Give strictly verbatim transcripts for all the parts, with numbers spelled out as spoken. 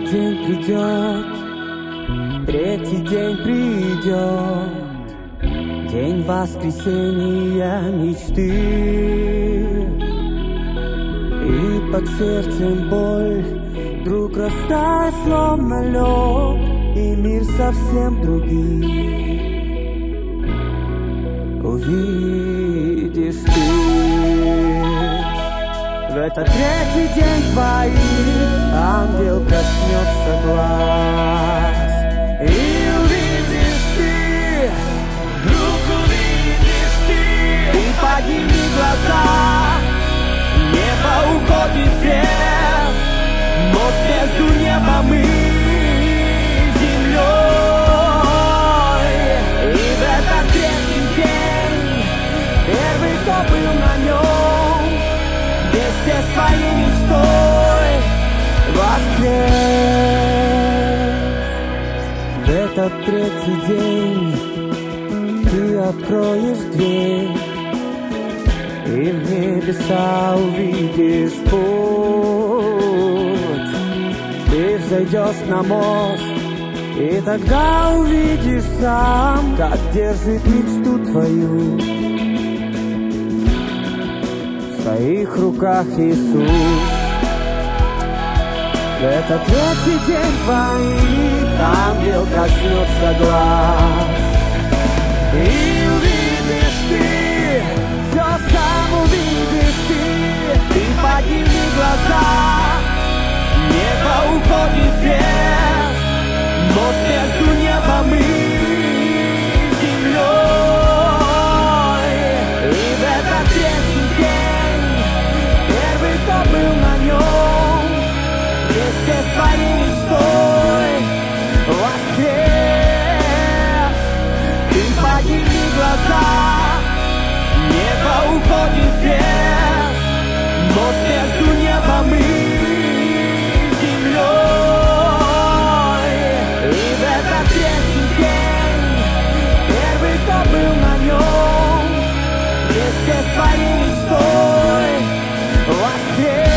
день придет, третий день придет, день воскресения мечты. И под сердцем боль вдруг растает, словно лед, и мир совсем другим увидишь ты. В этот третий день твоих ангел коснется глаз, и увидишь ты, вдруг увидишь ты. Ты подними глаза, небо уходит в лес, мост между небом и землей. И в этот третий день первый, кто был на нем, вместе с твоей мечтой воскрес. В этот третий день ты откроешь дверь, и в небеса увидишь путь. Ты взойдешь на мост, и тогда увидишь сам, как держит мечту твою в своих руках Иисус. В этот третий день твоих ангел коснется глаз, и увидишь ты, все сам увидишь ты. Ты подними глаза, небо уходит в лес, мост между небом и землей. И в этот третий день первый, кто был на нем, вместе с твоей мечтой воскрес. Ты подними глаза, небо уходит в лес, мост между небом и землей. И в этот третий день первый, кто был на нем, вместе с твоей мечтой воскрес.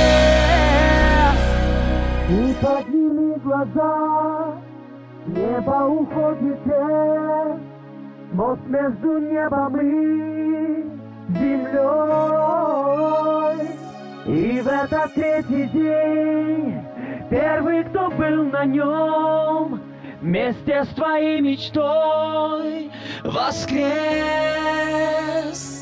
И подними глаза, небо уходит в лес, мост между небом и землей. И в этот третий день первый, кто был на нем, вместе с твоей мечтой воскрес.